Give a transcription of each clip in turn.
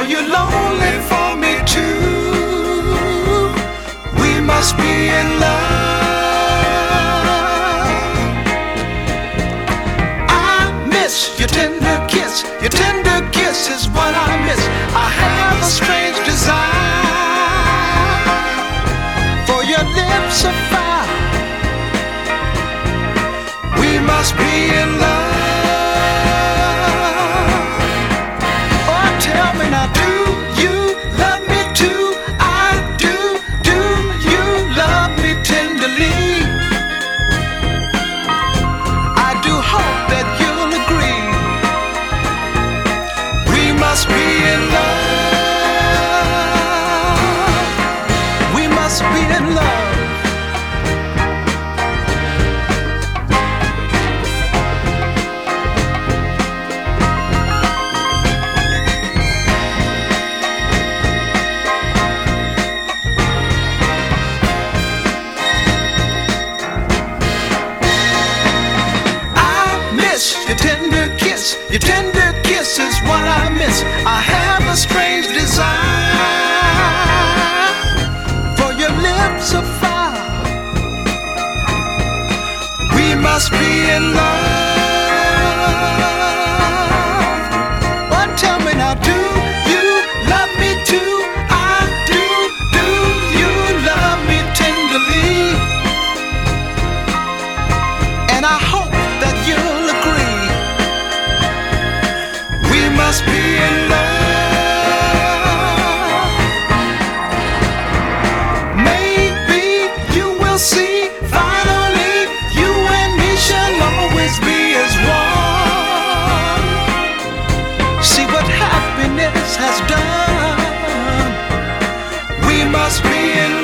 Are you lonely for me too? We must be in love. I miss your tender kiss. Your tender kiss is what I miss. I have a strange desire for your lips of fire. We must be in love. Oh, tell me now, do you love me too? I do. Do you love me tenderly? I do hope that you'll agree. We must be in love. We must be in love. Your tender kiss, your tender kiss is what I miss. I have a strange desire for your lips of fire. We must be in love. But tell me now, do you love me too? I do. Do you love me tenderly? And I hope that you'll agree. We must be in love. Maybe you will see, finally, you and me shall always be as one. See what happiness has done. We must be in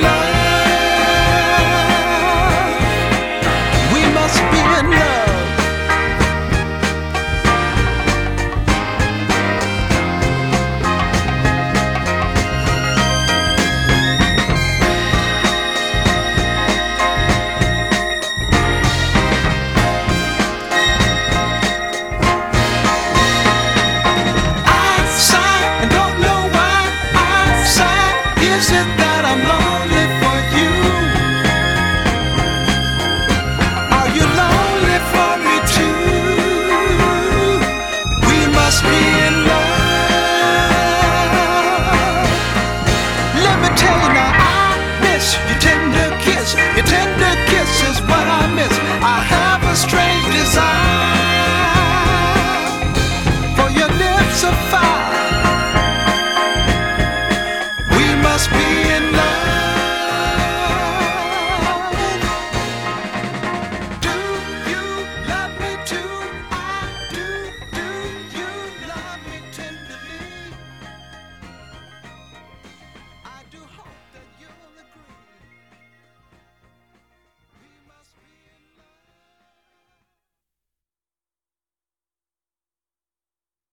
love. We must be in love. Is it that I'm lonely for you? Are you lonely for me too? We must be in love. Let me tell you now, I miss your tender kiss. Your tender kiss is what I miss. I have a strange desire for your lips of fire.